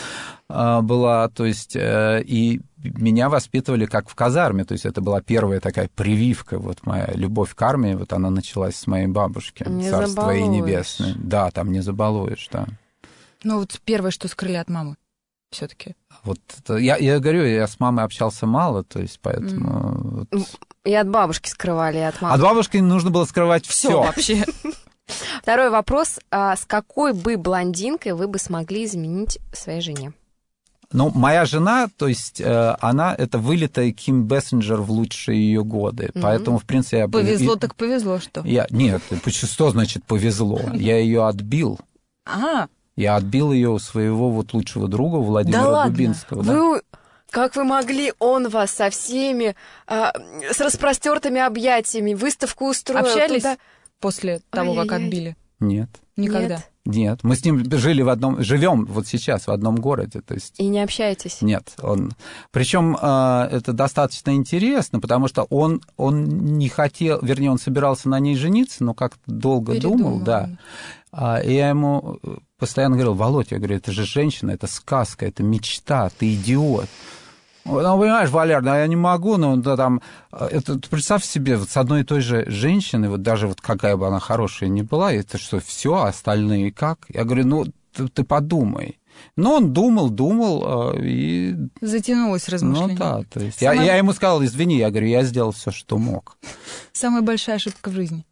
а, была, то есть, э, и меня воспитывали как в казарме, то есть это была первая такая прививка, вот моя любовь к армии, вот она началась с моей бабушки, Не царство ей забалуешь. небесное. Да, там не забалуешь, да. Ну вот первое, что скрыли от мамы все-таки. Вот это- я, я говорю, я с мамой общался мало, то есть поэтому... вот. И от бабушки скрывали, и от мамы. От бабушки нужно было скрывать Все все. вообще. Второй вопрос. А с какой бы блондинкой вы бы смогли изменить своей жене? Ну, моя жена, то есть э, она, это вылитая Ким Бессинджер в лучшие ее годы, Мгм. поэтому, в принципе, я... Повезло и- так повезло, что. Я, нет, почему- что значит повезло? Я ее отбил. А, Я отбил ее у своего вот лучшего друга Владимира Да ладно? Дубинского. да. Вы... Как вы могли? Он вас со всеми, а, с распростертыми объятиями, выставку устроил. общались туда. после того, как Ай-яй-яй. отбили? Нет, Никогда. Нет. нет. Мы с ним жили в одном, живем вот сейчас в одном городе, то есть... И не общаетесь? Нет, он... Причем э, это достаточно интересно, потому что он, он не хотел, вернее, он собирался на ней жениться, но как-то долго думал, Передумал. да. А, и я ему постоянно говорил, Володь, я говорю, это же женщина, это сказка, это мечта, ты идиот. Ну, понимаешь, Валер, да, я не могу, но да, там, это, представь себе, вот с одной и той же женщиной, вот даже вот какая бы она хорошая ни была, это что, все, а остальные как? Я говорю, ну, ты, ты подумай. Но он думал, думал, и... Затянулось размышление. Ну да, то есть... Я, Самая- я ему сказал, извини, я говорю, я сделал все, что мог. Самая большая ошибка в жизни.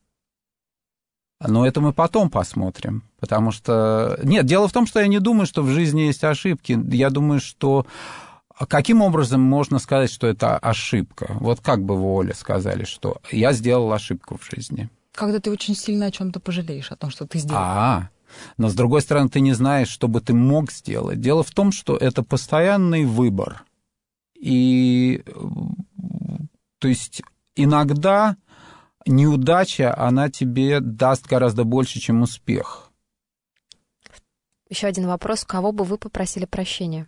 Но это мы потом посмотрим, потому что... Нет, дело в том, что я не думаю, что в жизни есть ошибки. Я думаю, что... Каким образом можно сказать, что это ошибка? Вот как бы вы, Оля, сказали, что я сделал ошибку в жизни? Когда ты очень сильно о чем-то пожалеешь, о том, что ты сделал. А, но с другой стороны, ты не знаешь, что бы ты мог сделать. Дело в том, что это постоянный выбор. И, то есть, иногда неудача, она тебе даст гораздо больше, чем успех. Еще один вопрос. Кого бы вы попросили прощения?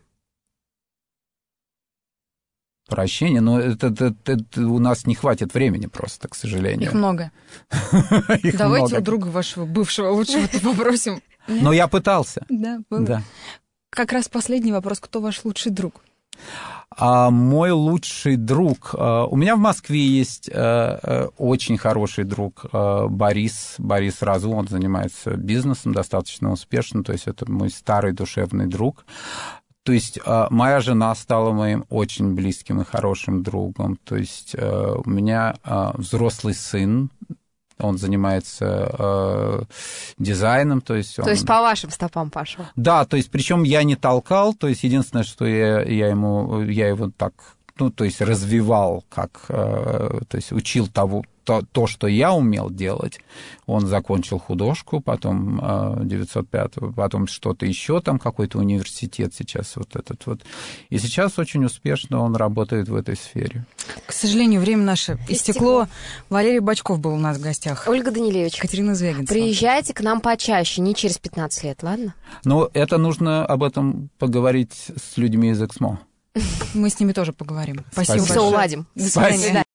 Прощение, но это, это- это у нас не хватит времени просто, к сожалению. Их много. Их Давайте много. у друга вашего бывшего лучшего попросим. Но я пытался. Да, было. Да. Как раз последний вопрос. Кто ваш лучший друг? А мой лучший друг... У меня в Москве есть очень хороший друг Борис, Борис Разу, он занимается бизнесом достаточно успешно, то есть это мой старый душевный друг. То есть моя жена стала моим очень близким и хорошим другом, то есть у меня взрослый сын, он занимается э, дизайном, то есть он... То есть по вашим стопам пошел. Да, то есть причем я не толкал, то есть единственное, что я, я ему, я его так, ну, то есть развивал, как, э, то есть учил того, то, то, что я умел делать. Он закончил художку, потом э, девятьсот пятого, потом что-то еще, там какой-то университет сейчас вот этот вот. И сейчас очень успешно он работает в этой сфере. К сожалению, время наше истекло. истекло. Валерий Бочков был у нас в гостях. Ольга Данилевич. Катерина Звягинцева. Приезжайте к нам почаще, не через пятнадцать лет, ладно? Ну, это нужно об этом поговорить с людьми из Эксмо. Мы с ними тоже поговорим. Спасибо, Спасибо. Все уладим. До свидания.